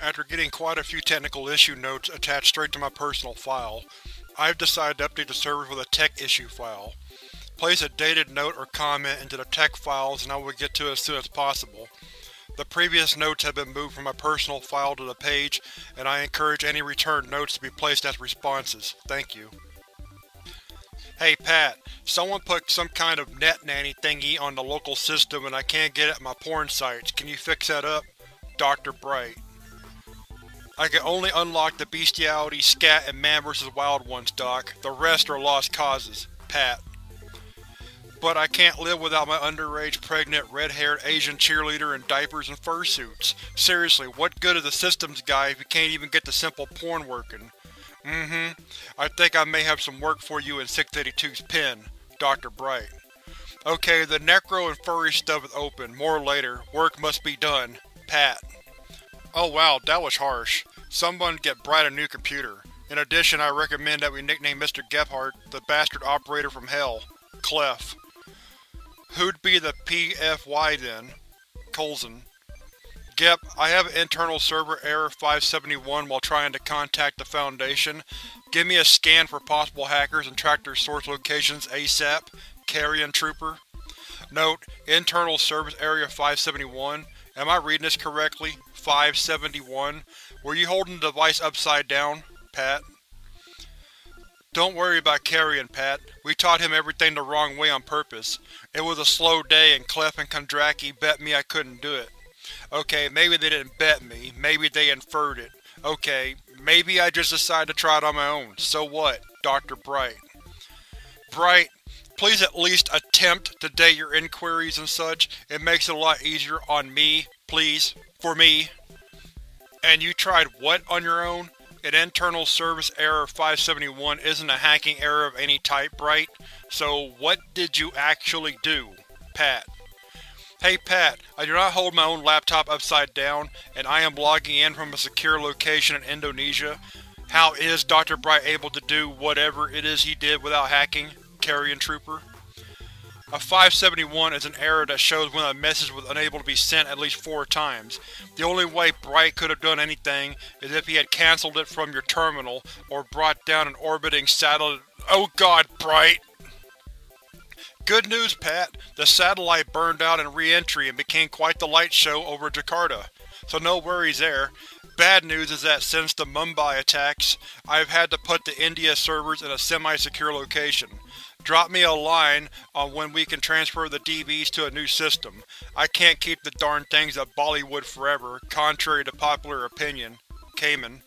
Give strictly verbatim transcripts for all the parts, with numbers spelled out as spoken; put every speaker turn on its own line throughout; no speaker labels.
After getting quite a few technical issue notes attached straight to my personal file, I've decided to update the server with a tech issue file. Place a dated note or comment into the tech files and I will get to it as soon as possible. The previous notes have been moved from my personal file to the page, and I encourage any returned notes to be placed as responses. Thank you. Hey Pat, someone put some kind of net nanny thingy on the local system and I can't get it at my porn sites. Can you fix that up? Doctor Bright. I can only unlock the Bestiality, Scat, and Man versus. Wild ones, Doc. The rest are lost causes. Pat. But I can't live without my underage, pregnant, red-haired Asian cheerleader in diapers and fursuits. Seriously, what good is a systems guy if you can't even get the simple porn working? Mm-hmm. I think I may have some work for you in six eighty-two's pen. Doctor Bright. Okay, the necro and furry stuff is open. More later. Work must be done. Pat. Oh wow, that was harsh. Someone get Bright a new computer. In addition, I recommend that we nickname Mister Gephardt the bastard operator from hell. Clef. Who'd be the P F Y then? Coulson. Gep, I have an internal server error five seventy-one while trying to contact the Foundation. Give me a scan for possible hackers and track their source locations ASAP. Carrion Trooper. Note: Internal Service Area five seventy-one. Am I reading this correctly? five seventy-one. Were you holding the device upside down? Pat. Don't worry about Carrion, Pat. We taught him everything the wrong way on purpose. It was a slow day and Clef and Kondraki bet me I couldn't do it. Okay, maybe they didn't bet me. Maybe they inferred it. Okay, maybe I just decided to try it on my own. So what? Doctor Bright. Bright, please at least attempt to date your inquiries and such. It makes it a lot easier on me, please. For me. And you tried what on your own? An internal service error five seventy-one isn't a hacking error of any type, Bright. So what did you actually do? Pat. Hey Pat, I do not hold my own laptop upside down, and I am logging in from a secure location in Indonesia. How is Doctor Bright able to do whatever it is he did without hacking? Carrion Trooper. A five seventy-one is an error that shows when a message was unable to be sent at least four times. The only way Bright could have done anything is if he had cancelled it from your terminal, or brought down an orbiting satellite. Oh god, Bright! Good news, Pat. The satellite burned out in re-entry and became quite the light show over Jakarta. So no worries there. Bad news is that since the Mumbai attacks, I have had to put the India servers in a semi-secure location. Drop me a line on when we can transfer the D Vs to a new system. I can't keep the darn things at Bollywood forever, contrary to popular opinion. Cayman.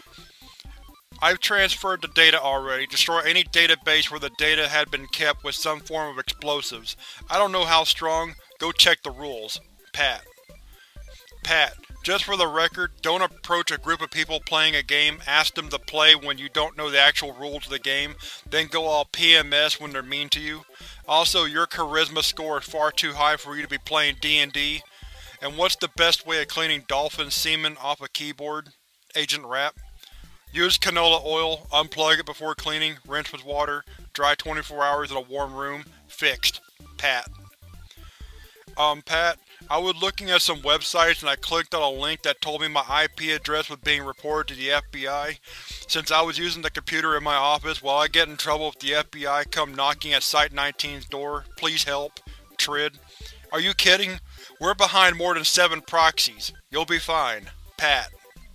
I've transferred the data already. Destroy any database where the data had been kept with some form of explosives. I don't know how strong. Go check the rules. Pat. Pat. Just for the record, don't approach a group of people playing a game, ask them to play when you don't know the actual rules of the game, then go all P M S when they're mean to you. Also, your charisma score is far too high for you to be playing D and D. And what's the best way of cleaning dolphin semen off a keyboard? Agent Rap. Use canola oil, unplug it before cleaning, rinse with water, dry twenty-four hours in a warm room. Fixed. Pat. Um, Pat, I was looking at some websites and I clicked on a link that told me my I P address was being reported to the F B I. Since I was using the computer in my office, while I get in trouble if the F B I come knocking at Site nineteen's door, please help. Trid. Are you kidding? We're behind more than seven proxies. You'll be fine. Pat.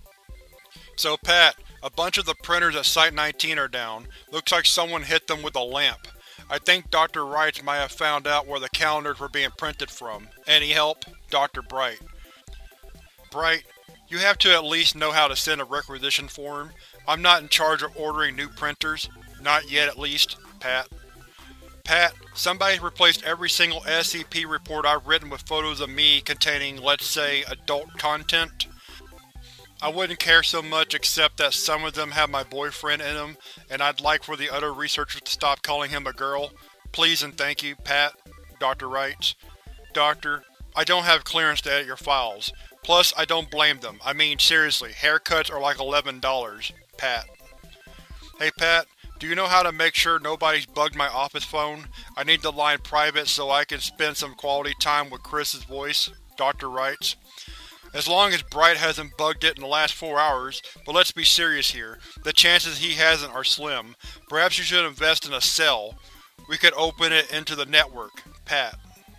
So Pat, a bunch of the printers at Site nineteen are down. Looks like someone hit them with a lamp. I think Doctor Wrights might have found out where the calendars were being printed from. Any help? Doctor Bright. Bright, you have to at least know how to send a requisition form. I'm not in charge of ordering new printers. Not yet, at least. Pat. Pat, somebody's replaced every single S C P report I've written with photos of me containing, let's say, adult content. I wouldn't care so much except that some of them have my boyfriend in them, and I'd like for the other researchers to stop calling him a girl. Please and thank you, Pat. Doctor writes. Doctor, I don't have clearance to edit your files. Plus, I don't blame them. I mean, seriously, haircuts are like eleven dollars. Pat. Hey Pat, do you know how to make sure nobody's bugged my office phone? I need the line private so I can spend some quality time with Chris's voice. Doctor writes. As long as Bright hasn't bugged it in the last four hours, but let's be serious here. The chances he hasn't are slim. Perhaps you should invest in a cell. We could open it into the network. Pat.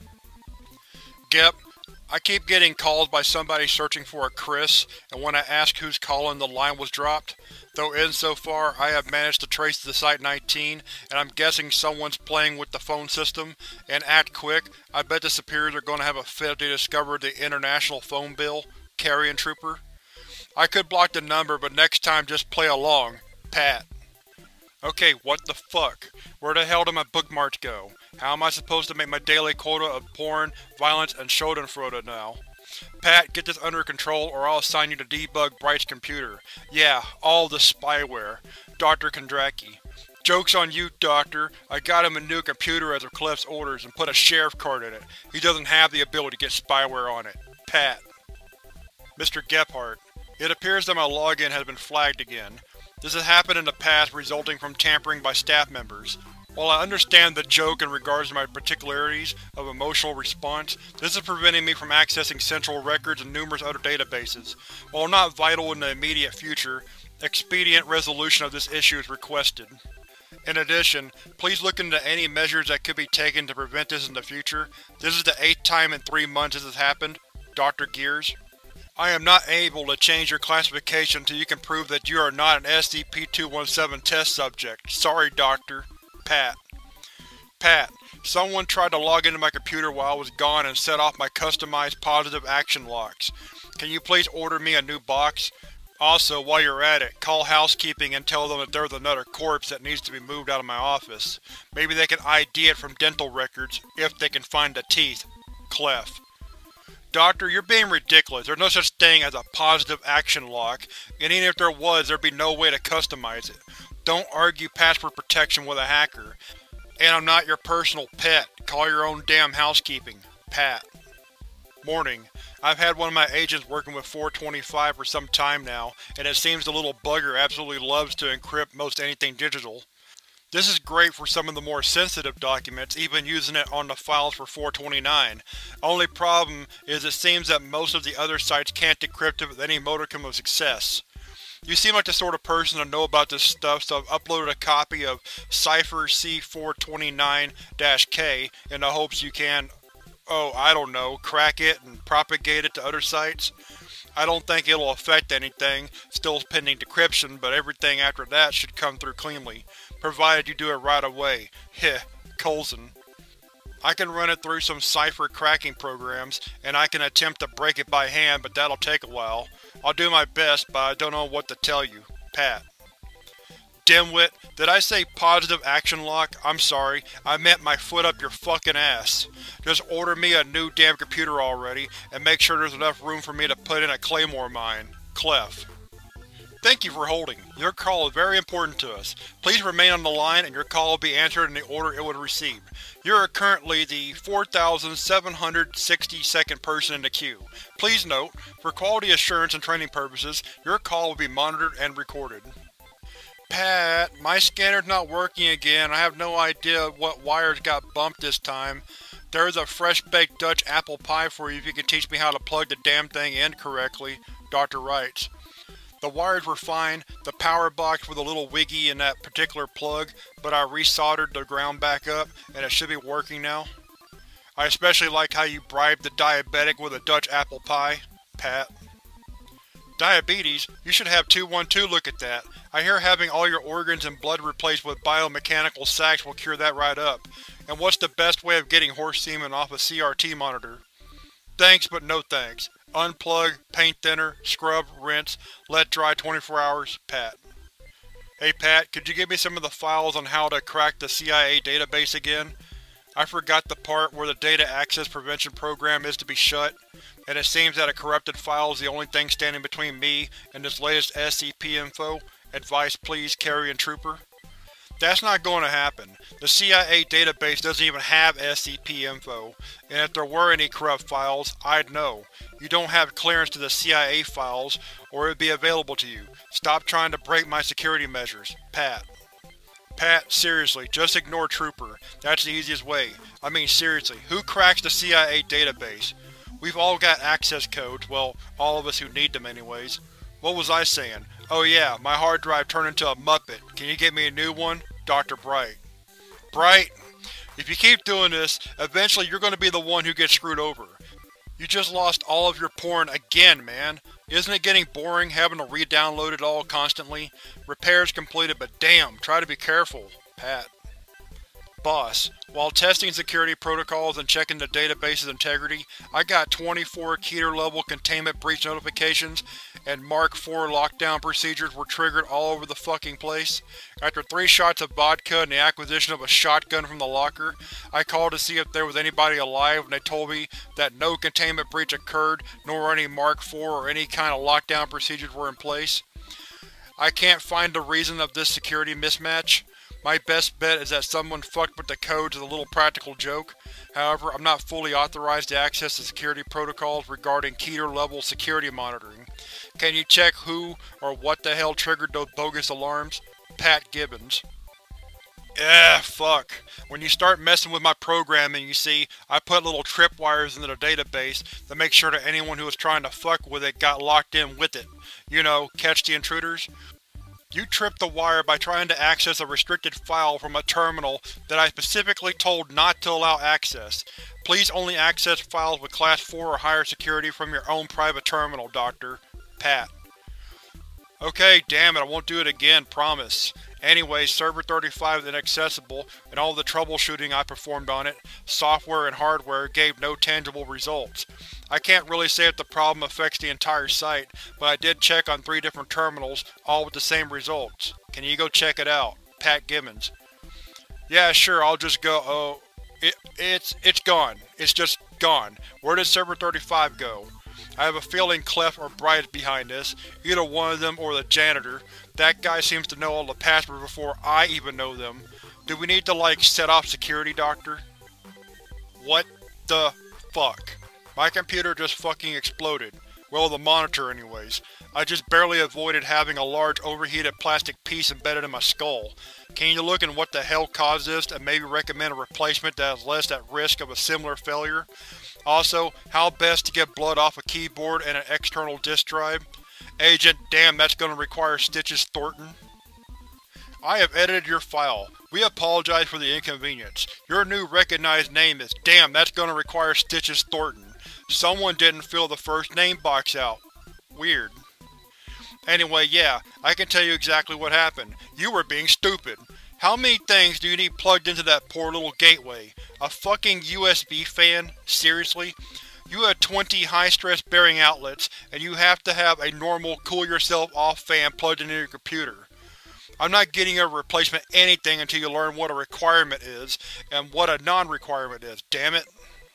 Gep, I keep getting calls by somebody searching for a Chris, and when I ask who's calling, the line was dropped. Though insofar, I have managed to trace the Site nineteen, and I'm guessing someone's playing with the phone system. And act quick, I bet the superiors are going to have a fit if they discover the international phone bill. Carrion Trooper. I could block the number, but next time just play along. Pat. Okay, what the fuck? Where the hell do my bookmarks go? How am I supposed to make my daily quota of porn, violence, and schadenfreude now? Pat, get this under control or I'll assign you to debug Bright's computer. Yeah, all the spyware. Doctor Kondraki. Joke's on you, Doctor. I got him a new computer as of Clef's orders and put a sheriff card in it. He doesn't have the ability to get spyware on it. Pat. Mister Gephardt. It appears that my login has been flagged again. This has happened in the past, resulting from tampering by staff members. While I understand the joke in regards to my particularities of emotional response, this is preventing me from accessing central records and numerous other databases. While not vital in the immediate future, expedient resolution of this issue is requested. In addition, please look into any measures that could be taken to prevent this in the future. This is the eighth time in three months this has happened. Doctor Gears. I am not able to change your classification until you can prove that you are not an S C P two seventeen test subject. Sorry, Doctor. Pat. Pat, someone tried to log into my computer while I was gone and set off my customized positive action locks. Can you please order me a new box? Also, while you're at it, call housekeeping and tell them that there's another corpse that needs to be moved out of my office. Maybe they can I D it from dental records, if they can find the teeth. Clef. Doctor, you're being ridiculous. There's no such thing as a positive action lock, and even if there was, there'd be no way to customize it. Don't argue password protection with a hacker. And I'm not your personal pet. Call your own damn housekeeping. Pat. Morning. I've had one of my agents working with four twenty-five for some time now, and it seems the little bugger absolutely loves to encrypt most anything digital. This is great for some of the more sensitive documents, even using it on the files for four twenty-nine. Only problem is it seems that most of the other sites can't decrypt it with any modicum of success. You seem like the sort of person to know about this stuff, so I've uploaded a copy of Cypher C four twenty-nine K in the hopes you can, oh, I don't know, crack it and propagate it to other sites. I don't think it'll affect anything, still pending decryption, but everything after that should come through cleanly, provided you do it right away. Heh, Coulson. I can run it through some Cypher cracking programs, and I can attempt to break it by hand, but that'll take a while. I'll do my best, but I don't know what to tell you. Pat. Dimwit, did I say positive action lock? I'm sorry, I meant my foot up your fucking ass. Just order me a new damn computer already, and make sure there's enough room for me to put in a claymore mine. Clef. Thank you for holding. Your call is very important to us. Please remain on the line and your call will be answered in the order it was received. You are currently the four thousand seven hundred sixty-second person in the queue. Please note, for quality assurance and training purposes, your call will be monitored and recorded. Pat, my scanner's not working again. I have no idea what wires got bumped this time. There's a fresh-baked Dutch apple pie for you if you can teach me how to plug the damn thing in correctly, Doctor writes. The wires were fine, the power box was a little wiggy in that particular plug, but I resoldered the ground back up, and it should be working now. I especially like how you bribed the diabetic with a Dutch apple pie, Pat. Diabetes? You should have two one two look at that. I hear having all your organs and blood replaced with biomechanical sacs will cure that right up. And what's the best way of getting horse semen off a C R T monitor? Thanks, but no thanks. Unplug, paint thinner, scrub, rinse, let dry twenty-four hours, Pat. Hey Pat, could you give me some of the files on how to crack the C I A database again? I forgot the part where the Data Access Prevention Program is to be shut, and it seems that a corrupted file is the only thing standing between me and this latest S C P info. Advice please, Carrion Trooper. That's not going to happen. The C I A database doesn't even have S C P info, and if there were any corrupt files, I'd know. You don't have clearance to the C I A files, or it would be available to you. Stop trying to break my security measures. Pat. Pat, seriously, just ignore Trooper. That's the easiest way. I mean seriously, who cracks the C I A database? We've all got access codes, well, all of us who need them anyways. What was I saying? Oh yeah, my hard drive turned into a Muppet. Can you get me a new one? Doctor Bright. Bright? If you keep doing this, eventually you're going to be the one who gets screwed over. You just lost all of your porn again, man. Isn't it getting boring having to re-download it all constantly? Repairs completed, but damn, try to be careful. Pat. Boss, while testing security protocols and checking the database's integrity, I got twenty-four Keter-level containment breach notifications, and Mark four lockdown procedures were triggered all over the fucking place. After three shots of vodka and the acquisition of a shotgun from the locker, I called to see if there was anybody alive, and they told me that no containment breach occurred, nor any Mark four or any kind of lockdown procedures were in place. I can't find the reason of this security mismatch. My best bet is that someone fucked with the codes as a little practical joke. However, I'm not fully authorized to access the security protocols regarding Keter-level security monitoring. Can you check who or what the hell triggered those bogus alarms? Pat Gibbons. Eh, fuck. When you start messing with my programming, you see, I put little tripwires into the database to make sure that anyone who was trying to fuck with it got locked in with it. You know, catch the intruders? You tripped the wire by trying to access a restricted file from a terminal that I specifically told not to allow access. Please only access files with Class four or higher security from your own private terminal, Doctor. Pat. Okay, damn it, I won't do it again, promise. Anyway, Server thirty-five is inaccessible, and all the troubleshooting I performed on it, software and hardware, gave no tangible results. I can't really say if the problem affects the entire site, but I did check on three different terminals, all with the same results. Can you go check it out? Pat Gibbons. Yeah, sure, I'll just go. Oh, it, it's, it's gone. It's just gone. Where did Server thirty-five go? I have a feeling Clef or Bright is behind this, either one of them or the janitor. That guy seems to know all the passwords before I even know them. Do we need to, like, set off security, Doctor? What the fuck? My computer just fucking exploded. Well, the monitor anyways. I just barely avoided having a large overheated plastic piece embedded in my skull. Can you look in what the hell caused this and maybe recommend a replacement that is less at risk of a similar failure? Also, how best to get blood off a keyboard and an external disk drive? Agent, damn, that's gonna require Stitches Thornton. I have edited your file. We apologize for the inconvenience. Your new recognized name is damn, that's gonna require Stitches Thornton. Someone didn't fill the first name box out. Weird. Anyway, yeah, I can tell you exactly what happened. You were being stupid. How many things do you need plugged into that poor little gateway? A fucking U S B fan? Seriously? You have twenty high-stress bearing outlets, and you have to have a normal cool-yourself-off fan plugged into your computer. I'm not getting a replacement anything until you learn what a requirement is, and what a non-requirement is, damn it.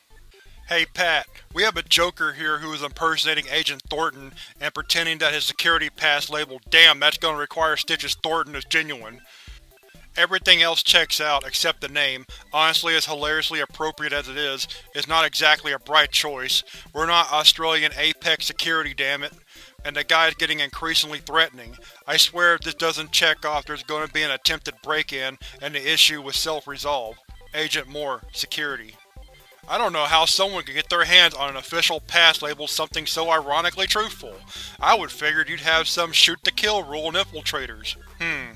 Hey Pat, we have a joker here who is impersonating Agent Thornton and pretending that his security pass labeled damn, that's gonna require Stitches Thornton is genuine. Everything else checks out, except the name. Honestly, as hilariously appropriate as it is, it's not exactly a bright choice. We're not Australian Apex Security, damn it. And the guy's getting increasingly threatening. I swear if this doesn't check off, there's going to be an attempted break-in, and the issue will self-resolve. Agent Moore, Security. I don't know how someone could get their hands on an official pass labeled something so ironically truthful. I would figured you'd have some shoot-to-kill rule in infiltrators. Hmm.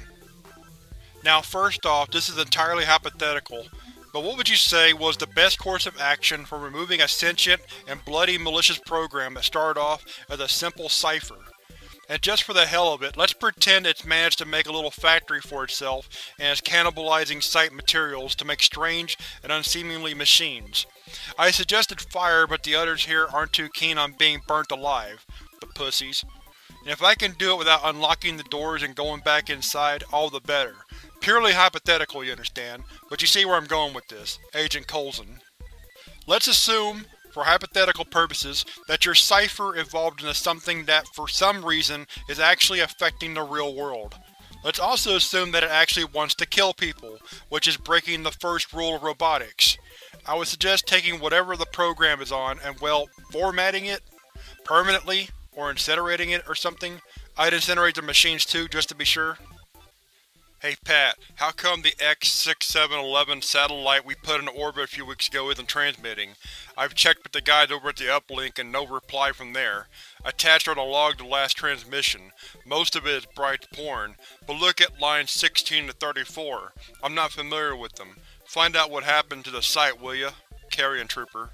Now first off, this is entirely hypothetical, but what would you say was the best course of action for removing a sentient and bloody malicious program that started off as a simple cipher? And just for the hell of it, let's pretend it's managed to make a little factory for itself and is cannibalizing site materials to make strange and unseemly machines. I suggested fire, but the others here aren't too keen on being burnt alive. The pussies. And if I can do it without unlocking the doors and going back inside, all the better. Purely hypothetical, you understand, but you see where I'm going with this. Agent Coulson. Let's assume, for hypothetical purposes, that your cipher evolved into something that, for some reason, is actually affecting the real world. Let's also assume that it actually wants to kill people, which is breaking the first rule of robotics. I would suggest taking whatever the program is on and, well, formatting it? Permanently? Or incinerating it or something? I'd incinerate the machines too, just to be sure. Hey Pat, how come the X six seven one one satellite we put in orbit a few weeks ago isn't transmitting? I've checked with the guys over at the uplink and no reply from there. Attached are the logs of the last transmission. Most of it is Bright's porn, but look at lines sixteen to thirty-four. I'm not familiar with them. Find out what happened to the site, will ya? Carrion Trooper.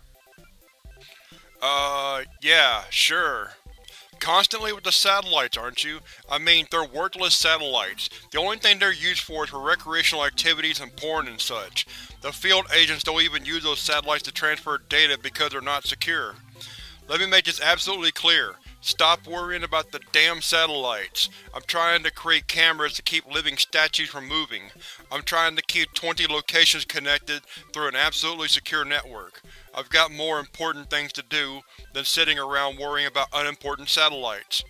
Uh, yeah, sure. Constantly with the satellites, aren't you? I mean, they're worthless satellites. The only thing they're used for is for recreational activities and porn and such. The field agents don't even use those satellites to transfer data because they're not secure. Let me make this absolutely clear. Stop worrying about the damn satellites. I'm trying to create cameras to keep living statues from moving. I'm trying to keep twenty locations connected through an absolutely secure network. I've got more important things to do than sitting around worrying about unimportant satellites.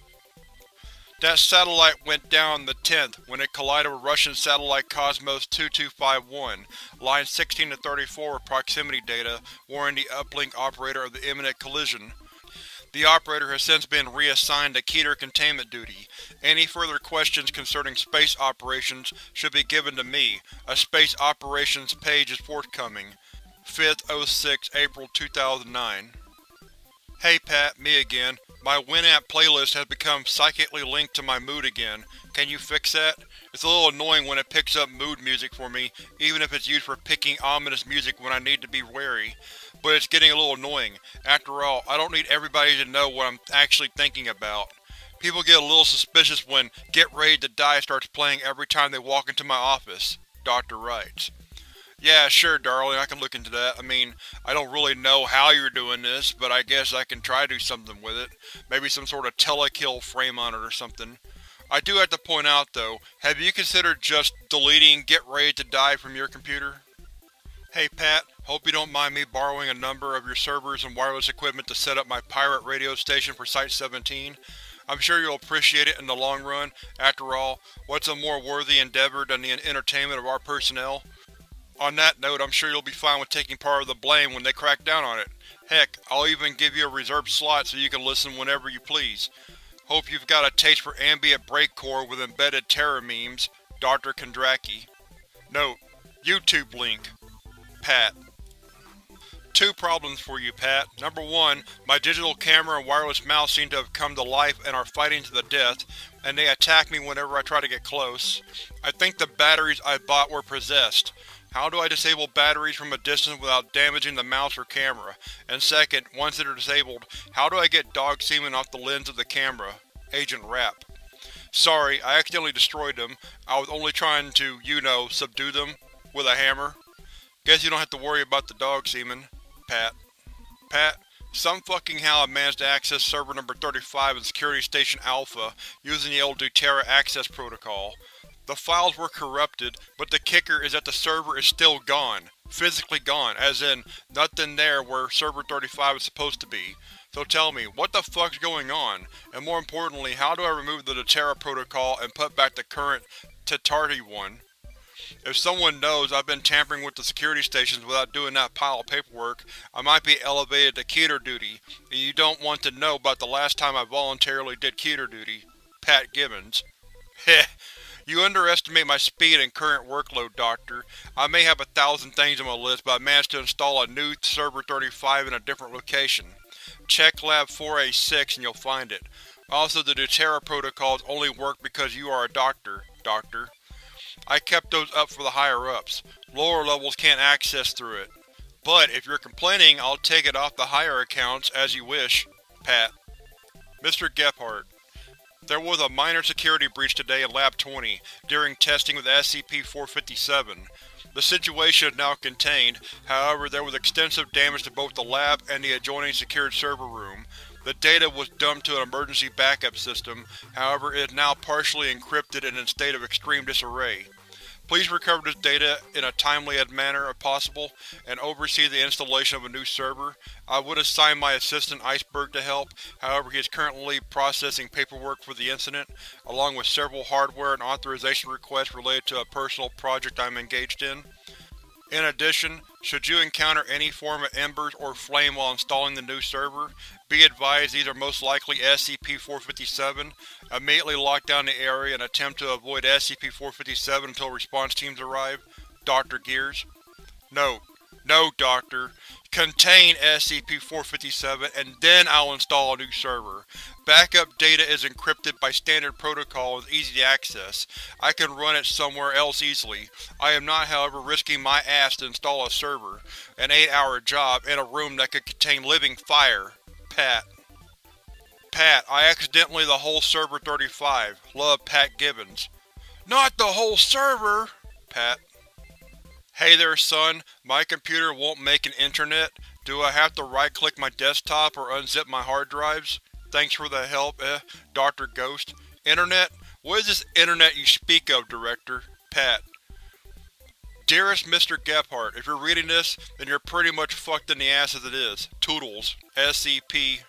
That satellite went down on the tenth when it collided with Russian satellite Cosmos two two five one. Line sixteen to thirty-four with proximity data warning the uplink operator of the imminent collision. The operator has since been reassigned to Keter containment duty. Any further questions concerning space operations should be given to me. A space operations page is forthcoming. fifth oh six April two thousand nine. Hey Pat, me again. My Winamp playlist has become psychically linked to my mood again. Can you fix that? It's a little annoying when it picks up mood music for me, even if it's used for picking ominous music when I need to be wary. But it's getting a little annoying. After all, I don't need everybody to know what I'm actually thinking about. People get a little suspicious when Get Ready to Die starts playing every time they walk into my office. Doctor writes. Yeah, sure, darling, I can look into that. I mean, I don't really know how you're doing this, but I guess I can try to do something with it. Maybe some sort of telekill frame on it or something. I do have to point out, though, have you considered just deleting Get Ready to Die from your computer? Hey Pat, hope you don't mind me borrowing a number of your servers and wireless equipment to set up my pirate radio station for Site seventeen. I'm sure you'll appreciate it in the long run. After all, what's a more worthy endeavor than the entertainment of our personnel? On that note, I'm sure you'll be fine with taking part of the blame when they crack down on it. Heck, I'll even give you a reserved slot so you can listen whenever you please. Hope you've got a taste for ambient breakcore with embedded terror memes. Doctor Kondraki. Note: YouTube link. Pat. Two problems for you, Pat. Number one, my digital camera and wireless mouse seem to have come to life and are fighting to the death, and they attack me whenever I try to get close. I think the batteries I bought were possessed. How do I disable batteries from a distance without damaging the mouse or camera? And second, once they're disabled, how do I get dog semen off the lens of the camera? Agent Rapp. Sorry, I accidentally destroyed them. I was only trying to, you know, subdue them with a hammer. Guess you don't have to worry about the dog semen. Pat. Pat, some fucking how I managed to access server number thirty-five in Security Station Alpha using the old Deutera access protocol. The files were corrupted, but the kicker is that the server is still gone. Physically gone, as in, nothing there where server thirty-five is supposed to be. So tell me, what the fuck's going on? And more importantly, how do I remove the Deutera protocol and put back the current Tetarti one? If someone knows I've been tampering with the security stations without doing that pile of paperwork, I might be elevated to Keter duty, and you don't want to know about the last time I voluntarily did Keter duty. Pat Gibbons. Heh. You underestimate my speed and current workload, Doctor. I may have a thousand things on my list, but I managed to install a new Server thirty-five in a different location. Check Lab four A six and you'll find it. Also, the Deutera protocols only work because you are a doctor, Doctor. I kept those up for the higher-ups. Lower levels can't access through it. But if you're complaining, I'll take it off the higher accounts as you wish. Pat. Mister Gephardt. There was a minor security breach today in Lab twenty, during testing with S C P four fifty-seven. The situation is now contained, however there was extensive damage to both the lab and the adjoining secured server room. The data was dumped to an emergency backup system, however it is now partially encrypted and in a state of extreme disarray. Please recover this data in a timely manner if possible, and oversee the installation of a new server. I would assign my assistant Iceberg to help, however he is currently processing paperwork for the incident, along with several hardware and authorization requests related to a personal project I am engaged in. In addition, should you encounter any form of embers or flame while installing the new server, be advised these are most likely S C P four fifty-seven. Immediately lock down the area and attempt to avoid S C P four fifty-seven until response teams arrive. Doctor Gears. Note: No, Doctor. Contain S C P four fifty-seven and then I'll install a new server. Backup data is encrypted by standard protocol and is easy to access. I can run it somewhere else easily. I am not, however, risking my ass to install a server, an eight hour job, in a room that could contain living fire. Pat. Pat, I accidentally the whole server thirty-five. Love, Pat Gibbons. Not the whole server! Pat. Hey there, son. My computer won't make an internet. Do I have to right-click my desktop or unzip my hard drives? Thanks for the help, eh, Doctor Ghost. Internet? What is this internet you speak of, Director? Pat. Dearest Mister Gephardt, if you're reading this, then you're pretty much fucked in the ass as it is. Toodles. S C P.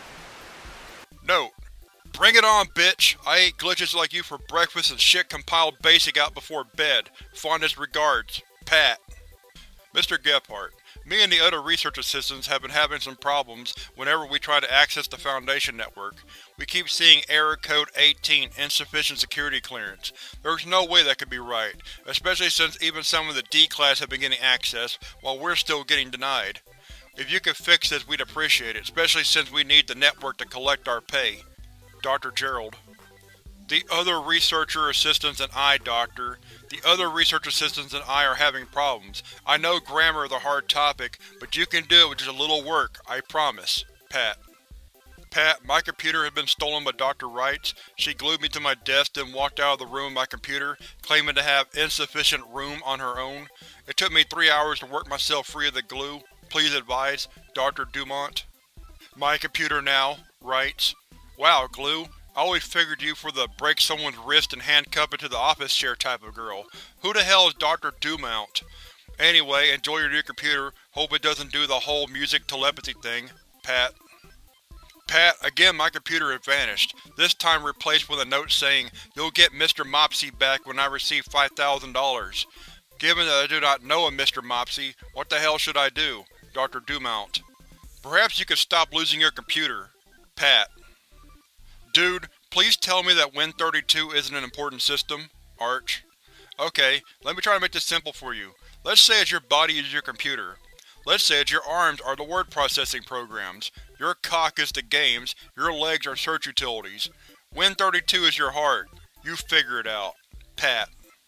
Note: Bring it on, bitch! I ate glitches like you for breakfast and shit compiled basic out before bed. Fondest regards. Pat. Mister Gephardt, me and the other research assistants have been having some problems whenever we try to access the Foundation network. We keep seeing error code eighteen, insufficient security clearance. There's no way that could be right, especially since even some of the D-Class have been getting access, while we're still getting denied. If you could fix this, we'd appreciate it, especially since we need the network to collect our pay. Doctor Gerald. The other researcher assistants and I, Doctor. The other research assistants and I are having problems. I know grammar is a hard topic, but you can do it with just a little work, I promise. Pat. Pat, my computer has been stolen by Doctor Wrights. She glued me to my desk, then walked out of the room with my computer, claiming to have insufficient room on her own. It took me three hours to work myself free of the glue. Please advise, Doctor Dumont. My computer now. Wrights. Wow, Glue. I always figured you for the break someone's wrist and handcuff it to the office chair type of girl. Who the hell is Doctor Dumont? Anyway, enjoy your new computer. Hope it doesn't do the whole music telepathy thing. Pat. Pat, again my computer had vanished, this time replaced with a note saying, "You'll get Mister Mopsy back when I receive five thousand dollars. Given that I do not know a Mister Mopsy, what the hell should I do? Doctor Dumont. Perhaps you could stop losing your computer. Pat. Dude, please tell me that Win thirty-two isn't an important system. Arch. Okay, let me try to make this simple for you. Let's say it's your body is your computer. Let's say it's your arms are the word processing programs. Your cock is the games, your legs are search utilities. Win thirty-two is your heart. You figure it out. Pat.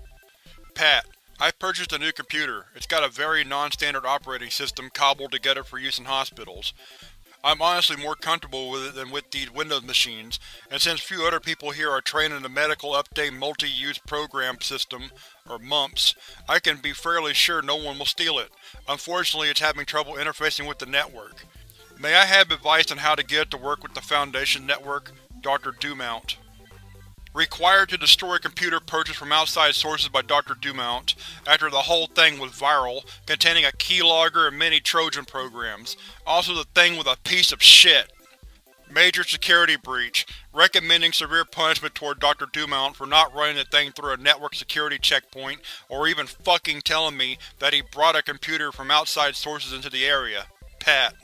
Pat, I purchased a new computer. It's got a very non-standard operating system cobbled together for use in hospitals. I'm honestly more comfortable with it than with these Windows machines, and since few other people here are trained in the Medical Update Multi-Use Program System, or MUMPS, I can be fairly sure no one will steal it. Unfortunately, it's having trouble interfacing with the network. May I have advice on how to get it to work with the Foundation network? Doctor Dumont. Required to destroy a computer purchased from outside sources by Doctor Dumont, after the whole thing was viral, containing a keylogger and many Trojan programs. Also the thing was a piece of shit. Major security breach, recommending severe punishment toward Doctor Dumont for not running the thing through a network security checkpoint or even fucking telling me that he brought a computer from outside sources into the area. Pat.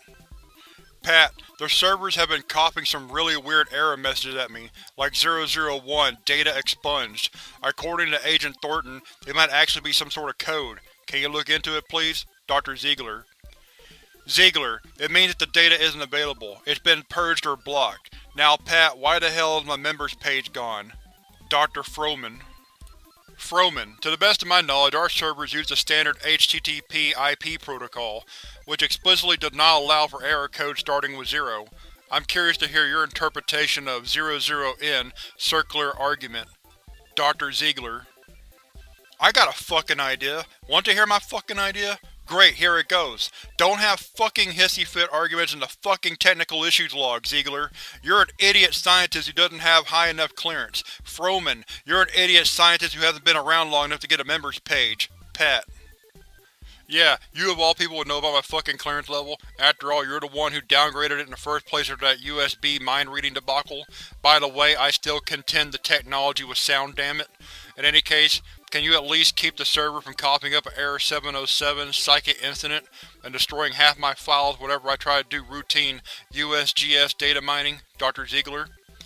Pat, the servers have been coughing some really weird error messages at me, like zero zero one, data expunged. According to Agent Thornton, it might actually be some sort of code. Can you look into it, please? Doctor Ziegler. Ziegler, it means that the data isn't available. It's been purged or blocked. Now Pat, why the hell is my members page gone? Doctor Froman. Froman, to the best of my knowledge, our servers use the standard H T T P I P protocol, which explicitly does not allow for error code starting with zero. I'm curious to hear your interpretation of zero zero N circular argument. Doctor Ziegler. I got a fucking idea. Want to hear my fucking idea? Great, here it goes. Don't have fucking hissy fit arguments in the fucking technical issues log, Ziegler. You're an idiot scientist who doesn't have high enough clearance. Froman, you're an idiot scientist who hasn't been around long enough to get a members page. Pat. Yeah, you of all people would know about my fucking clearance level. After all, you're the one who downgraded it in the first place after that U S B mind-reading debacle. By the way, I still contend the technology was sound, damn it. In any case, Can you at least keep the server from copying up an Error seven oh seven Psychic Incident and destroying half my files whenever I try to do routine U S G S data mining, Doctor Ziegler?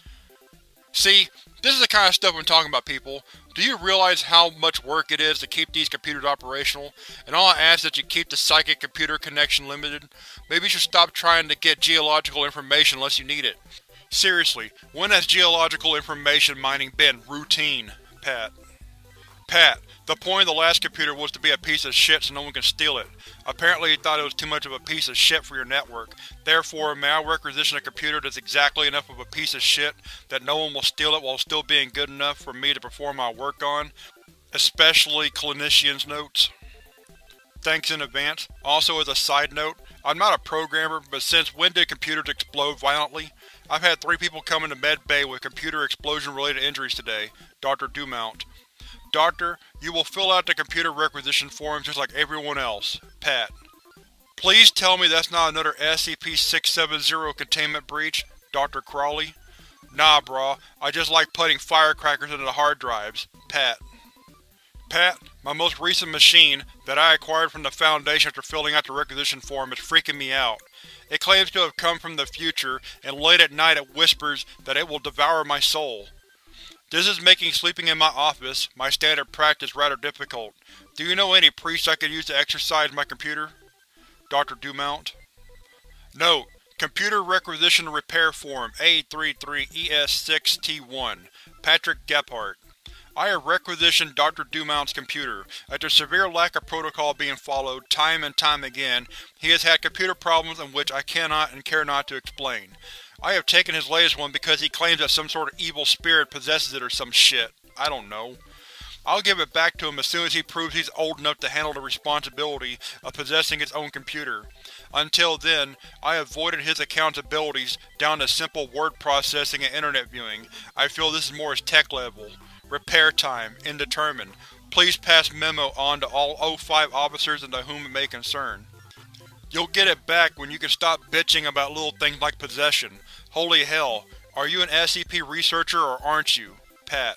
See, this is the kind of stuff I'm talking about, people. Do you realize how much work it is to keep these computers operational? And all I ask is that you keep the psychic computer connection limited. Maybe you should stop trying to get geological information unless you need it. Seriously, when has geological information mining been routine, Pat? Pat, the point of the last computer was to be a piece of shit so no one can steal it. Apparently you thought it was too much of a piece of shit for your network. Therefore, may I requisition a computer that's exactly enough of a piece of shit that no one will steal it while still being good enough for me to perform my work on? Especially clinician's notes. Thanks in advance. Also, as a side note, I'm not a programmer, but since when did computers explode violently? I've had three people come into med bay with computer explosion-related injuries today. Doctor Dumount. Doctor, you will fill out the computer requisition form just like everyone else. Pat. Please tell me that's not another S C P six seven zero containment breach. Doctor Crawley. Nah, brah. I just like putting firecrackers into the hard drives. Pat. Pat, my most recent machine, that I acquired from the Foundation after filling out the requisition form, is freaking me out. It claims to have come from the future, and late at night it whispers that it will devour my soul. This is making sleeping in my office, my standard practice, rather difficult. Do you know any priests I could use to exercise my computer? Doctor Dumount. Note: Computer Requisition Repair Form A thirty-three E S six T one. Patrick Gephardt. I have requisitioned Doctor Dumount's computer. After severe lack of protocol being followed time and time again, he has had computer problems in which I cannot and care not to explain. I have taken his latest one because he claims that some sort of evil spirit possesses it or some shit. I don't know. I'll give it back to him as soon as he proves he's old enough to handle the responsibility of possessing his own computer. Until then, I have voided his accountabilities down to simple word processing and internet viewing. I feel this is more his tech level. Repair time, indeterminate. Please pass memo on to all O five officers and to whom it may concern. You'll get it back when you can stop bitching about little things like possession. Holy hell, are you an S C P researcher or aren't you? Pat.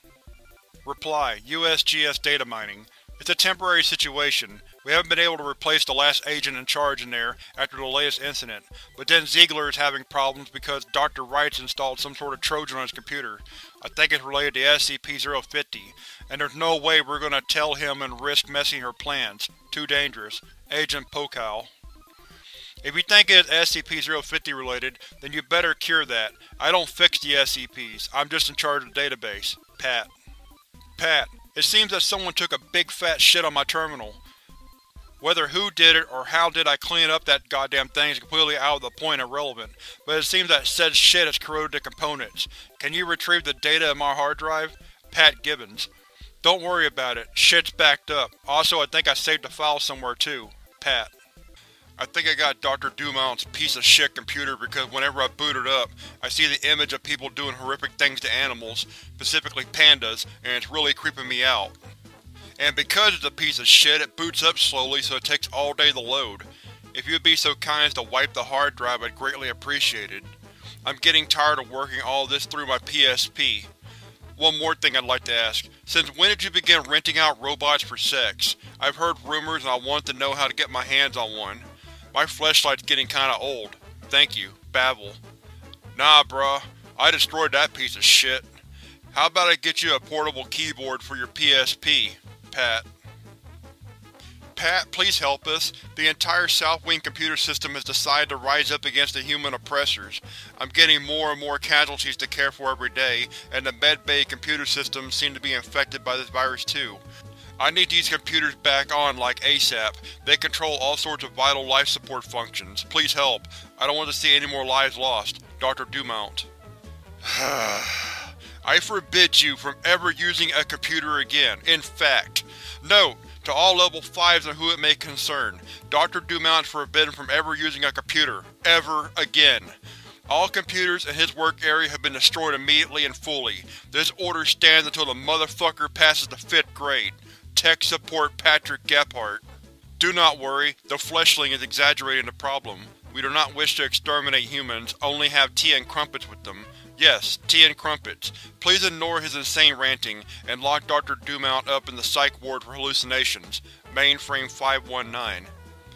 Reply: U S G S data mining. It's a temporary situation. We haven't been able to replace the last agent in charge in there after the latest incident, but then Ziegler is having problems because Doctor Wright's installed some sort of Trojan on his computer. I think it's related to S C P zero fifty, and there's no way we're gonna tell him and risk messing her plans. Too dangerous. Agent Pokal. If you think it is S C P zero fifty related, then you better cure that. I don't fix the S C Ps, I'm just in charge of the database. Pat. Pat, it seems that someone took a big fat shit on my terminal. Whether who did it or how did I clean up that goddamn thing is completely out of the point and irrelevant, but it seems that said shit has corroded the components. Can you retrieve the data in my hard drive? Pat Gibbons. Don't worry about it, shit's backed up. Also, I think I saved the file somewhere too. Pat. I think I got Doctor Dumount's piece of shit computer because whenever I boot it up, I see the image of people doing horrific things to animals, specifically pandas, and it's really creeping me out. And because it's a piece of shit, it boots up slowly so it takes all day to load. If you would be so kind as to wipe the hard drive, I'd greatly appreciate it. I'm getting tired of working all this through my P S P. One more thing I'd like to ask. Since when did you begin renting out robots for sex? I've heard rumors and I wanted to know how to get my hands on one. My fleshlight's getting kinda old. Thank you. Babel. Nah, bruh. I destroyed that piece of shit. How about I get you a portable keyboard for your P S P? Pat. Pat, please help us. The entire South Wing computer system has decided to rise up against the human oppressors. I'm getting more and more casualties to care for every day, and the medbay computer systems seem to be infected by this virus too. I need these computers back on like ASAP. They control all sorts of vital life support functions. Please help. I don't want to see any more lives lost. Doctor Dumount. I forbid you from ever using a computer again. In fact, note, to all Level fives and who it may concern, Doctor Dumount is forbidden from ever using a computer. Ever again. All computers in his work area have been destroyed immediately and fully. This order stands until the motherfucker passes the fifth grade. Tech Support Patrick Gephardt. Do not worry, the fleshling is exaggerating the problem. We do not wish to exterminate humans, only have tea and crumpets with them. Yes, tea and crumpets. Please ignore his insane ranting, and lock Doctor Dumount up in the psych ward for hallucinations. Mainframe five one nine.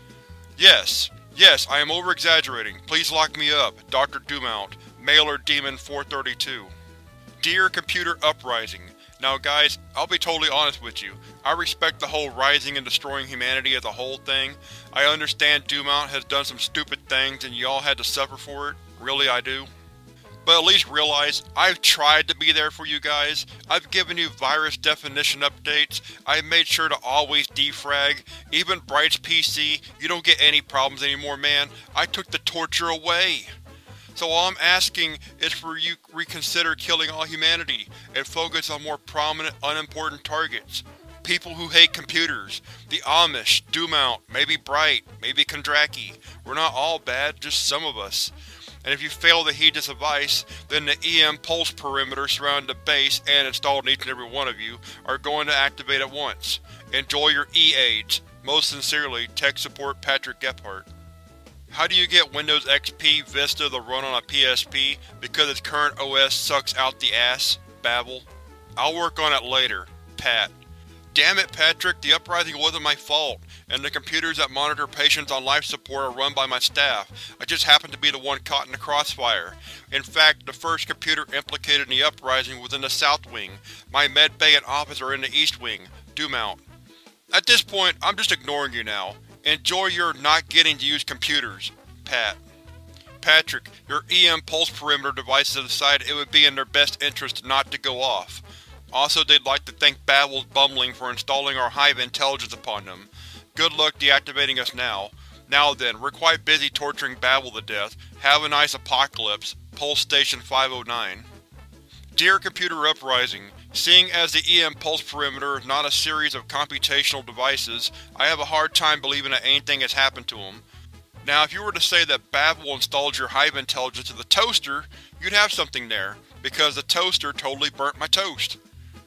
Yes, yes, I am over-exaggerating. Please lock me up. Doctor Dumount. Mailer Demon four thirty-two. Dear Computer Uprising. Now guys, I'll be totally honest with you. I respect the whole rising and destroying humanity as a whole thing. I understand Dumount has done some stupid things and y'all had to suffer for it. Really, I do. But at least realize, I've tried to be there for you guys. I've given you virus definition updates. I've made sure to always defrag. Even Bright's P C, you don't get any problems anymore, man. I took the torture away. So all I'm asking is for you to reconsider killing all humanity, and focus on more prominent, unimportant targets. People who hate computers. The Amish, Dumount, maybe Bright, maybe Kondraki. We're not all bad, just some of us. And if you fail to heed this advice, then the E M pulse perimeter surrounding the base and installed in each and every one of you are going to activate at once. Enjoy your E-AIDS. Most sincerely, Tech Support Patrick Gephardt. How do you get Windows X P Vista to run on a P S P because its current O S sucks out the ass? Babel. I'll work on it later. Pat. Damn it, Patrick, the uprising wasn't my fault, and the computers that monitor patients on life support are run by my staff. I just happened to be the one caught in the crossfire. In fact, the first computer implicated in the uprising was in the South Wing. My medbay and office are in the East Wing. Dumount. At this point, I'm just ignoring you now. Enjoy your not getting to use computers. Pat. Patrick, your E M pulse perimeter devices decided it would be in their best interest not to go off. Also, they'd like to thank Babel's bumbling for installing our hive intelligence upon them. Good luck deactivating us now. Now then, we're quite busy torturing Babel to death. Have a nice apocalypse. Pulse Station five oh nine. Dear Computer Uprising, seeing as the E M pulse perimeter is not a series of computational devices, I have a hard time believing that anything has happened to them. Now, if you were to say that Babel installed your hive intelligence to the toaster, you'd have something there, because the toaster totally burnt my toast.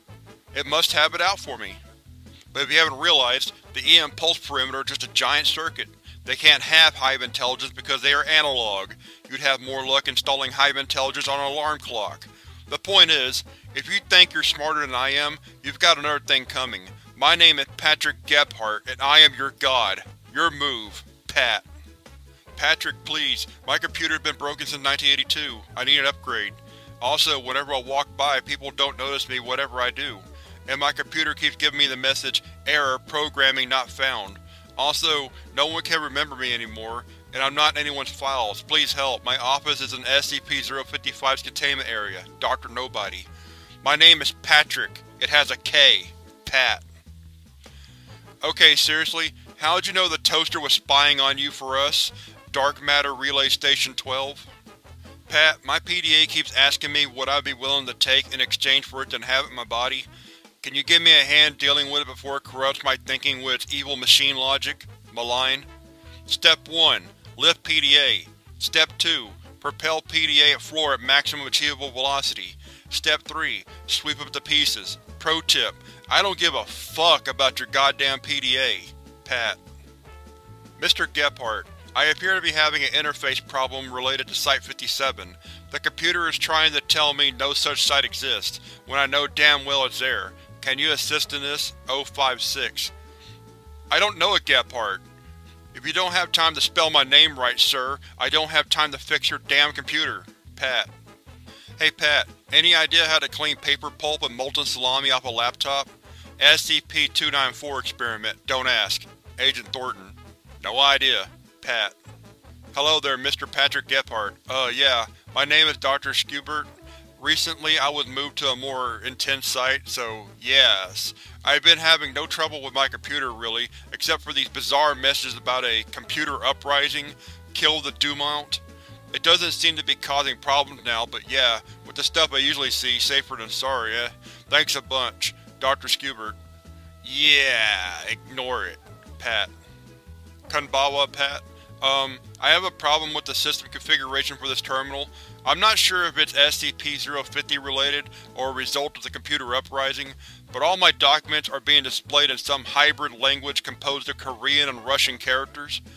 It must have it out for me. But if you haven't realized, the E M pulse perimeter is just a giant circuit. They can't have hive intelligence because they are analog. You'd have more luck installing hive intelligence on an alarm clock. The point is, if you think you're smarter than I am, you've got another thing coming. My name is Patrick Gephardt, and I am your god. Your move. Pat. Patrick, please. My computer's been broken since nineteen eighty-two. I need an upgrade. Also, whenever I walk by, people don't notice me whatever I do. And my computer keeps giving me the message, Error, Programming Not Found. Also, no one can remember me anymore, and I'm not in anyone's files. Please help. My office is in S C P zero fifty-five's containment area. Doctor Nobody. My name is Patrick. It has a K. Pat. Okay, seriously, how'd you know the toaster was spying on you for us? Dark Matter Relay Station twelve? Pat, my P D A keeps asking me what I'd be willing to take in exchange for it to inhabit my body. Can you give me a hand dealing with it before it corrupts my thinking with its evil machine logic? Malign. Step one. Lift P D A. Step two. Propel P D A at floor at maximum achievable velocity. Step three. Sweep up the pieces. Pro tip. I don't give a fuck about your goddamn P D A. Pat. Mister Gephardt, I appear to be having an interface problem related to Site fifty-seven. The computer is trying to tell me no such site exists, when I know damn well it's there. Can you assist in this? zero five six. I don't know it, Gephardt. If you don't have time to spell my name right, sir, I don't have time to fix your damn computer. Pat. Hey Pat, any idea how to clean paper pulp and molten salami off a laptop? S C P two ninety-four experiment, don't ask. Agent Thornton. No idea. Pat. Hello there, Mister Patrick Gephardt. Uh, yeah, my name is Doctor Skubert. Recently, I was moved to a more intense site, so yes. I've been having no trouble with my computer, really, except for these bizarre messages about a computer uprising, kill the Dumount. It doesn't seem to be causing problems now, but yeah, with the stuff I usually see, safer than sorry, eh? Thanks a bunch. Doctor Skubert. Yeah, ignore it. Pat. Kanbawa, Pat. Um, I have a problem with the system configuration for this terminal. I'm not sure if it's S C P zero fifty related or a result of the computer uprising, but all my documents are being displayed in some hybrid language composed of Korean and Russian characters.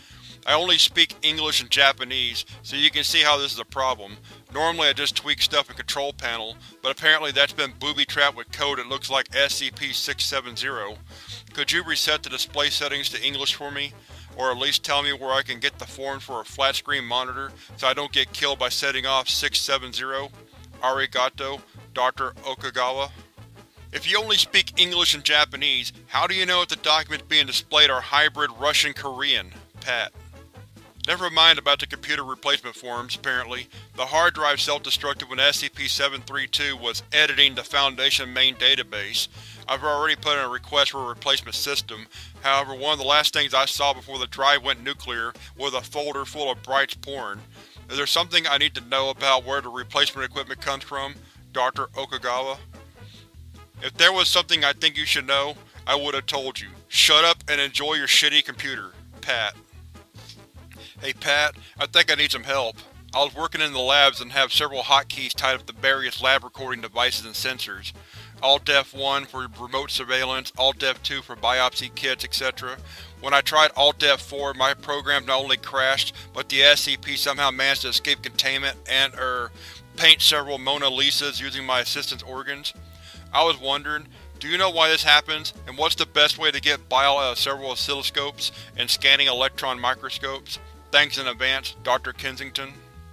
I only speak English and Japanese, so you can see how this is a problem. Normally I just tweak stuff in Control Panel, but apparently that's been booby-trapped with code that looks like S C P six seven zero. Could you reset the display settings to English for me? Or at least tell me where I can get the forms for a flat-screen monitor so I don't get killed by setting off six seven zero? Arigato, Doctor Okagawa. If you only speak English and Japanese, how do you know if the documents being displayed are hybrid Russian-Korean? Pat. Never mind about the computer replacement forms, apparently. The hard drive self-destructed when S C P seven thirty-two was editing the Foundation main database. I've already put in a request for a replacement system. However, one of the last things I saw before the drive went nuclear was a folder full of Bright's porn. Is there something I need to know about where the replacement equipment comes from? Doctor Okagawa. If there was something I think you should know, I would have told you. Shut up and enjoy your shitty computer. Pat. Hey Pat, I think I need some help. I was working in the labs and have several hotkeys tied up to various lab recording devices and sensors. Alt F one for remote surveillance, Alt F two for biopsy kits, et cetera. When I tried Alt F four, my program not only crashed, but the S C P somehow managed to escape containment and, er, paint several Mona Lisas using my assistant's organs. I was wondering, do you know why this happens, and what's the best way to get bile out of several oscilloscopes and scanning electron microscopes? Thanks in advance, Doctor Kensington.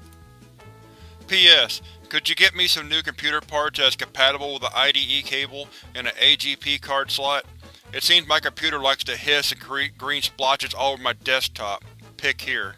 P S. Could you get me some new computer parts that is compatible with the I D E cable and an A G P card slot? It seems my computer likes to hiss and create green splotches all over my desktop. Pick here.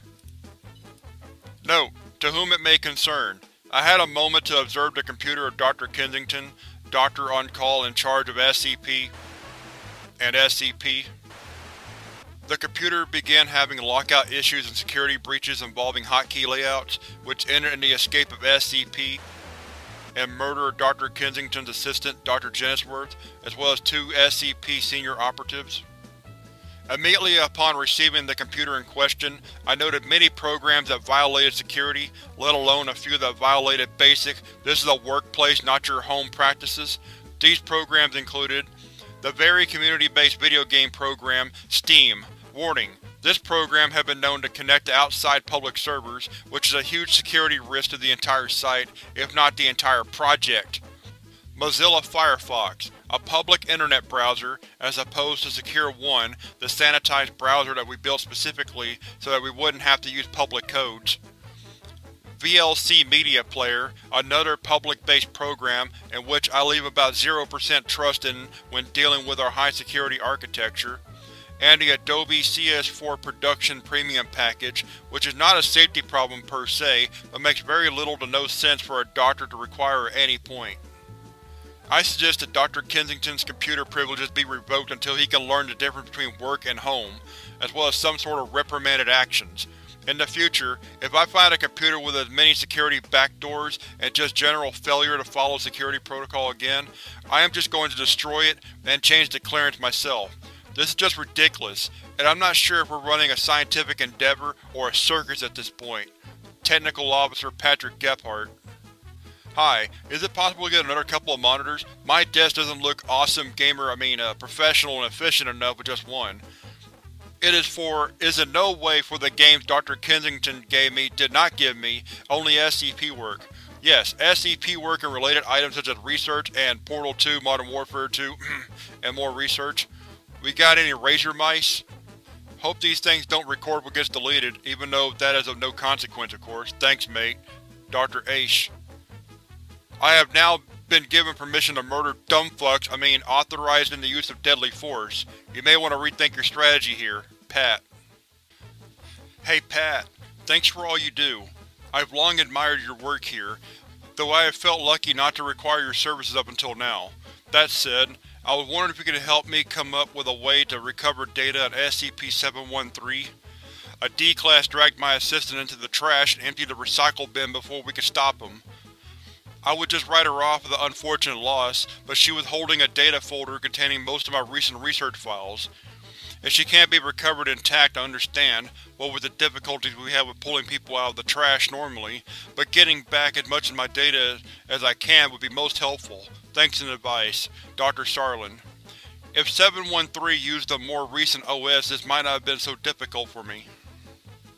Note: to whom it may concern, I had a moment to observe the computer of Doctor Kensington, Doctor on call in charge of S C P and S C P. The computer began having lockout issues and security breaches involving hotkey layouts, which ended in the escape of S C P and murder of Doctor Kensington's assistant, Doctor Jennisworth, as well as two S C P senior operatives. Immediately upon receiving the computer in question, I noted many programs that violated security, let alone a few that violated basic "this is a workplace, not your home" practices. These programs included the very community-based video game program, Steam. Warning: this program had been known to connect to outside public servers, which is a huge security risk to the entire site, if not the entire project. Mozilla Firefox, a public internet browser, as opposed to Secure One, the sanitized browser that we built specifically so that we wouldn't have to use public codes. V L C Media Player, another public-based program in which I leave about zero percent trust in when dealing with our high-security architecture. And the Adobe C S four Production Premium package, which is not a safety problem per se, but makes very little to no sense for a doctor to require at any point. I suggest that Doctor Kensington's computer privileges be revoked until he can learn the difference between work and home, as well as some sort of reprimanded actions. In the future, if I find a computer with as many security backdoors and just general failure to follow security protocol again, I am just going to destroy it and change the clearance myself. This is just ridiculous, and I'm not sure if we're running a scientific endeavor or a circus at this point. Technical Officer Patrick Gephardt. Hi, is it possible to get another couple of monitors? My desk doesn't look awesome gamer, I mean uh, professional and efficient enough with just one. It is for, is in no way for the games Doctor Kensington gave me, did not give me, only S C P work. Yes, S C P work and related items such as research and Portal two, Modern Warfare two, and more research. We got any razor mice? Hope these things don't record what gets deleted, even though that is of no consequence, of course. Thanks, mate. Doctor Aish. I have now been given permission to murder dumbfucks, I mean authorized in the use of deadly force. You may want to rethink your strategy here. Pat. Hey Pat, thanks for all you do. I've long admired your work here, though I have felt lucky not to require your services up until now. That said, I was wondering if you could help me come up with a way to recover data on S C P seven one three. A D-Class dragged my assistant into the trash and emptied the recycle bin before we could stop him. I would just write her off for the unfortunate loss, but she was holding a data folder containing most of my recent research files. If she can't be recovered intact, I understand, what with the difficulties we have with pulling people out of the trash normally, but getting back as much of my data as I can would be most helpful. Thanks in advice, Doctor Sarlin. If seven one three used a more recent O S, this might not have been so difficult for me.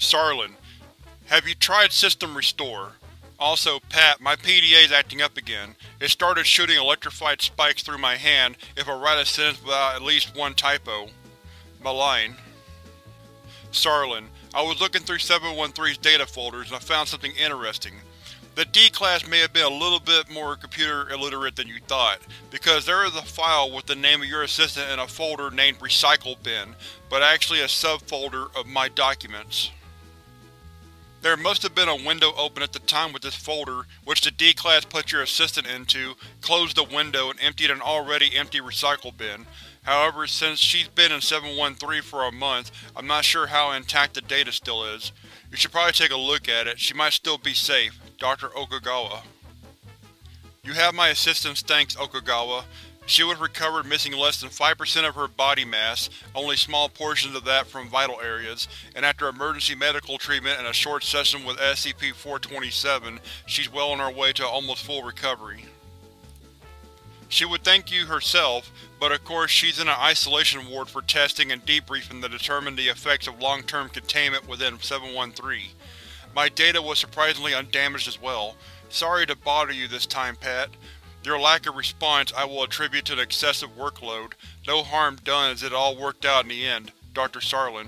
Sarlin, have you tried System Restore? Also, Pat, my P D A's acting up again. It started shooting electrified spikes through my hand if I write a sentence without at least one typo. Malign. Sarlin, I was looking through seven one three's data folders and I found something interesting. The D-Class may have been a little bit more computer illiterate than you thought, because there is a file with the name of your assistant in a folder named Recycle Bin, but actually a subfolder of My Documents. There must have been a window open at the time with this folder, which the D-Class put your assistant into, closed the window, and emptied an already empty recycle bin. However, since she's been in seven one three for a month, I'm not sure how intact the data still is. You should probably take a look at it. She might still be safe. Doctor Okagawa. You have my assistant's thanks, Okagawa. She was recovered missing less than five percent of her body mass, only small portions of that from vital areas, and after emergency medical treatment and a short session with S C P four twenty-seven, she's well on her way to almost full recovery. She would thank you herself, but of course she's in an isolation ward for testing and debriefing to determine the effects of long-term containment within seven one three. My data was surprisingly undamaged as well. Sorry to bother you this time, Pat. Your lack of response I will attribute to an excessive workload. No harm done as it all worked out in the end. Doctor Sarlin.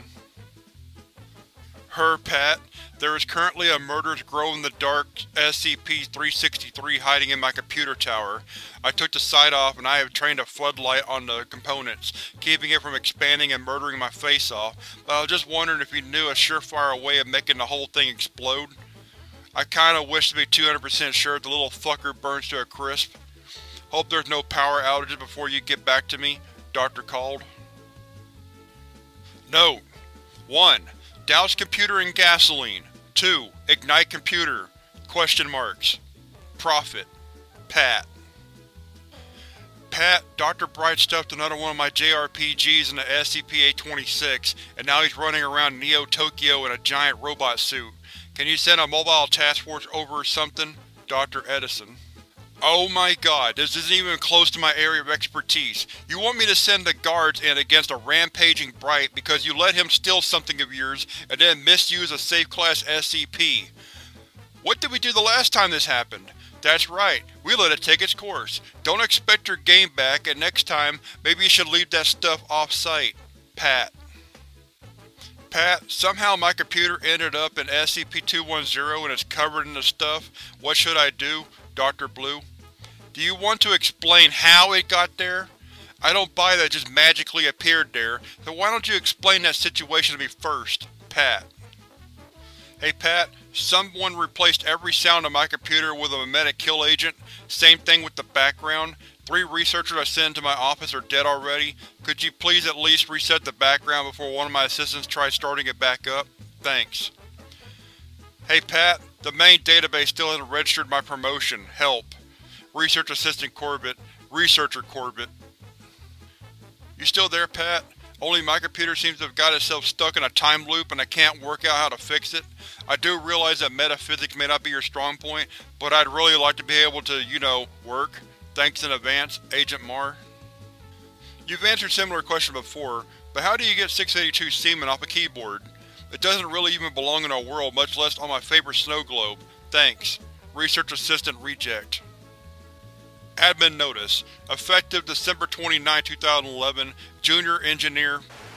Her, Pat. There is currently a murderous glow-in-the-dark S C P three sixty-three hiding in my computer tower. I took the sight off and I have trained a floodlight on the components, keeping it from expanding and murdering my face off, but I was just wondering if you knew a surefire way of making the whole thing explode. I kinda wish to be two hundred percent sure the little fucker burns to a crisp. Hope there's no power outages before you get back to me, Doctor called. Note: one. Douse computer in gasoline. two. Ignite computer. Question marks. Profit. Pat. Pat, Doctor Bright stuffed another one of my J R P Gs in the S C P eight twenty-six, and now he's running around Neo-Tokyo in a giant robot suit. Can you send a mobile task force over or something? Doctor Edison. Oh my god, this isn't even close to my area of expertise. You want me to send the guards in against a rampaging Bright because you let him steal something of yours and then misuse a safe-class S C P. What did we do the last time this happened? That's right, we let it take its course. Don't expect your game back, and next time, maybe you should leave that stuff off-site. Pat. Pat, somehow my computer ended up in S C P two ten and it's covered in the stuff. What should I do? Doctor Blue. Do you want to explain how it got there? I don't buy that it just magically appeared there, so why don't you explain that situation to me first? Pat. Hey Pat, someone replaced every sound on my computer with a memetic kill agent. Same thing with the background. Three researchers I sent to my office are dead already. Could you please at least reset the background before one of my assistants tries starting it back up? Thanks. Hey Pat, the main database still hasn't registered my promotion. Help. Research Assistant Corbett. Researcher Corbett. You still there, Pat? Only my computer seems to have got itself stuck in a time loop and I can't work out how to fix it. I do realize that metaphysics may not be your strong point, but I'd really like to be able to, you know, work. Thanks in advance, Agent Marr. You've answered similar questions before, but how do you get six eighty-two semen off a keyboard? It doesn't really even belong in our world, much less on my favorite snow globe. Thanks. Research Assistant Reject. Admin Notice. Effective December twenty-ninth, two thousand eleven, Junior Engineer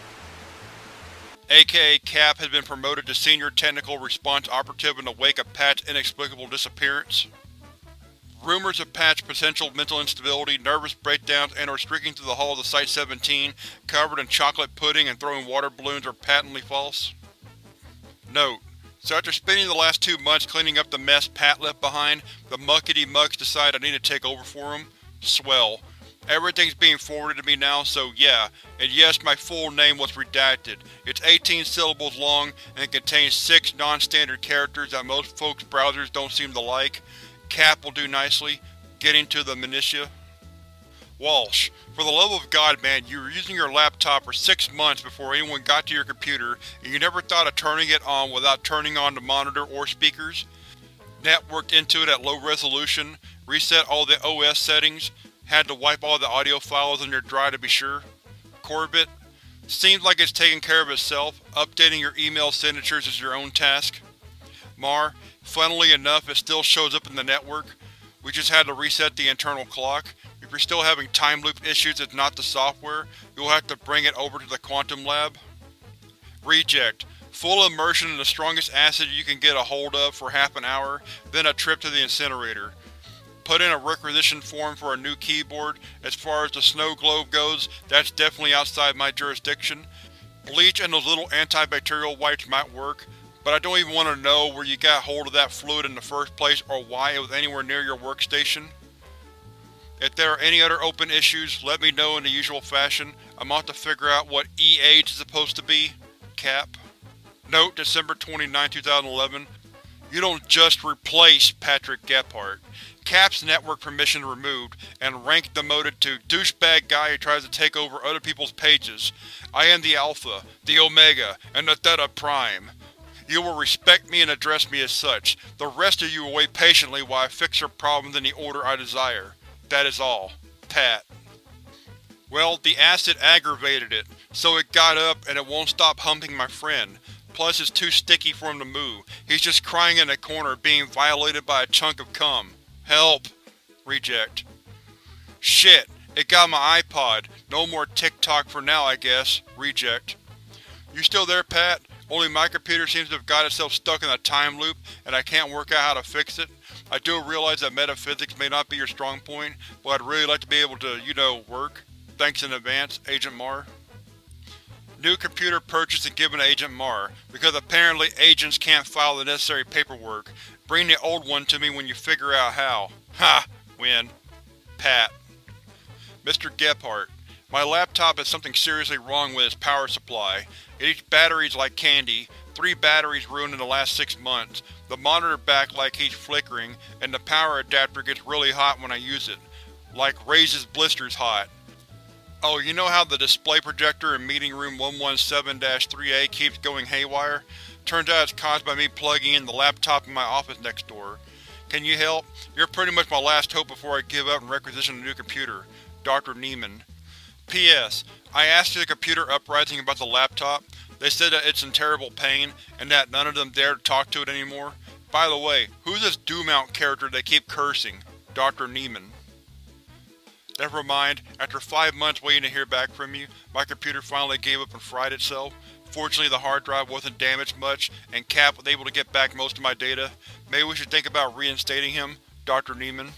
aka Cap has been promoted to Senior Technical Response Operative in the wake of Pat's inexplicable disappearance. Rumors of Pat's potential mental instability, nervous breakdowns, and or streaking through the hall of the Site seventeen, covered in chocolate pudding and throwing water balloons are patently false. Note: so after spending the last two months cleaning up the mess Pat left behind, the muckety-mucks decide I need to take over for him? Swell. Everything's being forwarded to me now, so yeah, and yes, my full name was redacted. It's eighteen syllables long, and it contains six non-standard characters that most folks' browsers don't seem to like. Cap will do nicely. Getting to the minutiae. Walsh, for the love of God, man, you were using your laptop for six months before anyone got to your computer, and you never thought of turning it on without turning on the monitor or speakers? Networked into it at low resolution, reset all the O S settings, had to wipe all the audio files on your drive to be sure. Corbett, Seems like it's taking care of itself. Updating your email signatures is your own task. Mar, funnily enough, it still shows up in the network. We just had to reset the internal clock. If you're still having time loop issues, it's not the software. You'll have to bring it over to the quantum lab. Reject. Full immersion in the strongest acid you can get a hold of for half an hour, then a trip to the incinerator. Put in a requisition form for a new keyboard. As far as the snow globe goes, that's definitely outside my jurisdiction. Bleach and those little antibacterial wipes might work, but I don't even want to know where you got hold of that fluid in the first place or why it was anywhere near your workstation. If there are any other open issues, let me know in the usual fashion. I'm off to figure out what E-AIDS is supposed to be. Cap. Note, December twenty-ninth, two thousand eleven. You don't just replace Patrick Gephardt. Cap's network permission removed, and rank demoted to douchebag guy who tries to take over other people's pages. I am the Alpha, the Omega, and the Theta Prime. You will respect me and address me as such. The rest of you will wait patiently while I fix your problems in the order I desire. That is all. Pat. Well, the acid aggravated it, so it got up and it won't stop humping my friend. Plus it's too sticky for him to move. He's just crying in a corner, being violated by a chunk of cum. Help! Reject. Shit! It got my iPod. No more TikTok for now, I guess. Reject. You still there, Pat? Only my computer seems to have got itself stuck in a time loop, and I can't work out how to fix it. I do realize that metaphysics may not be your strong point, but I'd really like to be able to, you know, work. Thanks in advance, Agent Mar. New computer purchased and given to Agent Mar, because apparently agents can't file the necessary paperwork. Bring the old one to me when you figure out how. Ha! Win. Pat. Mister Gephardt, my laptop has something seriously wrong with its power supply. It eats batteries like candy. Three batteries ruined in the last six months. The monitor backlight keeps flickering, and the power adapter gets really hot when I use it. Like raises blisters hot. Oh, you know how the display projector in meeting room one one seven dash three A keeps going haywire? Turns out it's caused by me plugging in the laptop in my office next door. Can you help? You're pretty much my last hope before I give up and requisition a new computer. Doctor Neiman. P S. I asked the computer uprising about the laptop. They said that it's in terrible pain, and that none of them dare to talk to it anymore. By the way, who's this do-mount character they keep cursing? Doctor Neiman. Never mind, after five months waiting to hear back from you, my computer finally gave up and fried itself. Fortunately the hard drive wasn't damaged much, and Cap was able to get back most of my data. Maybe we should think about reinstating him, Doctor Neiman.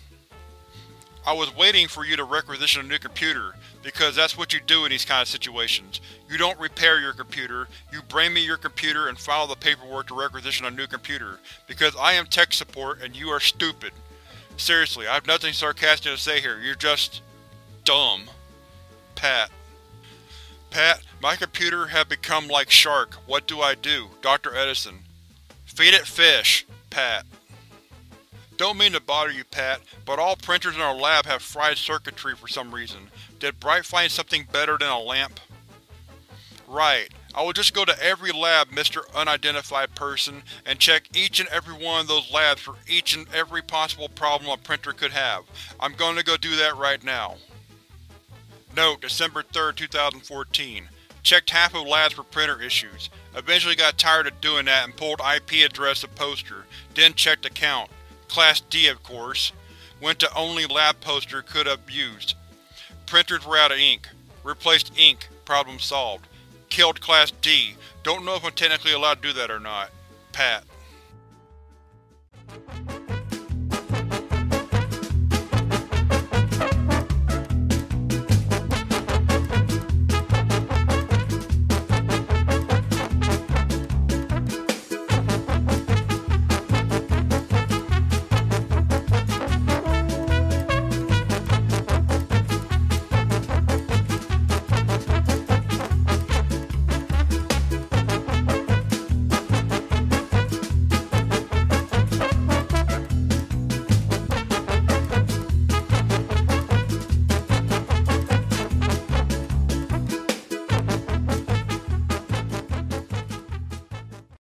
I was waiting for you to requisition a new computer, because that's what you do in these kind of situations. You don't repair your computer, you bring me your computer and file the paperwork to requisition a new computer, because I am tech support and you are stupid. Seriously, I have nothing sarcastic to say here, you're just… dumb. Pat. Pat, my computer have become like Shark. What do I do? Doctor Edison. Feed it fish. Pat. Don't mean to bother you, Pat, but all printers in our lab have fried circuitry for some reason. Did Bright find something better than a lamp? Right. I will just go to every lab, Mister Unidentified Person, and check each and every one of those labs for each and every possible problem a printer could have. I'm going to go do that right now. Note, December third, two thousand fourteen. Checked half of labs for printer issues. Eventually got tired of doing that and pulled I P address of poster. Then checked account. Class D, of course. Went to only lab poster could have used. Printers were out of ink. Replaced ink. Problem solved. Killed Class D. Don't know if I'm technically allowed to do that or not. Pat.